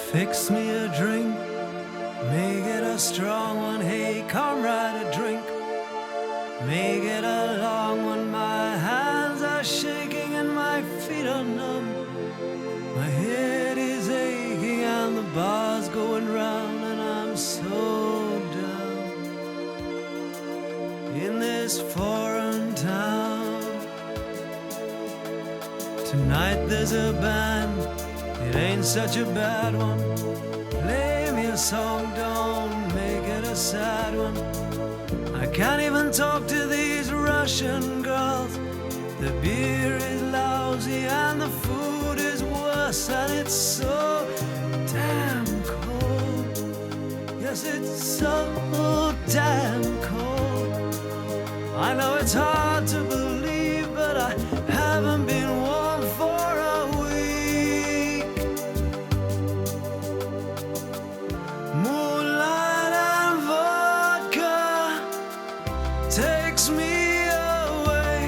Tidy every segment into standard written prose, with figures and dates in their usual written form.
Fix me a drink, make it a strong one. Hey, comrade, a drink, make it a long one. My hands are shaking and my feet are numb. My head is aching and the bar's going round, and I'm so down in this foreign town. Tonight there's a band, it ain't such a bad one. Play me a song, don't make it a sad one. I can't even talk to these Russian girls. The beer is lousy and the food is worse, and it's so damn cold. Yes, it's so damn cold. I know it's hard to believe, but I haven't been warm for a week. Moonlight and vodka takes me away.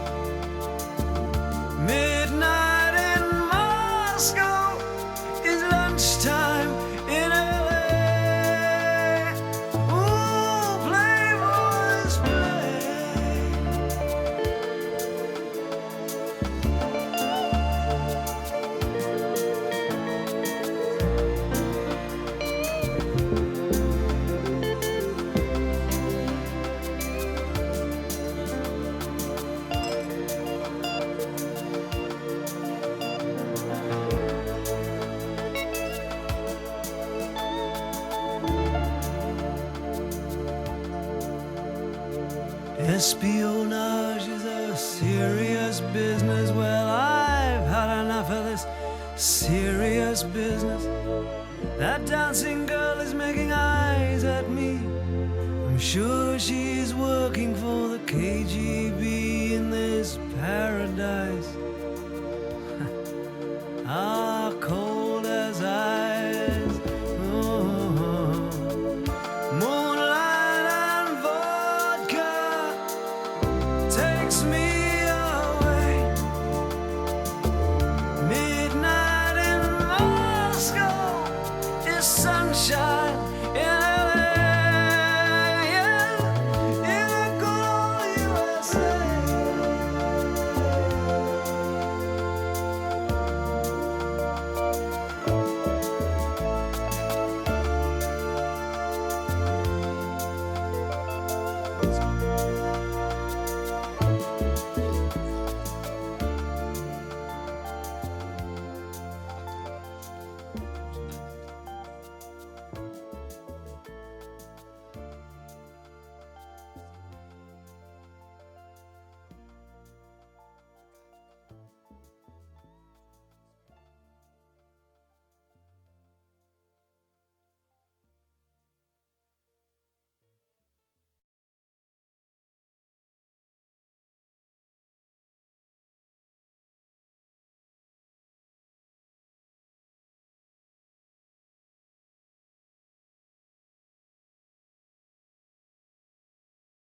Midnight in Moscow is lunchtime in LA. Ooh, playboys play. Espionage is a serious business. Well, I've had enough of this serious business. That dancing girl is making eyes at me. I'm sure she's working for the KGB in this paradise.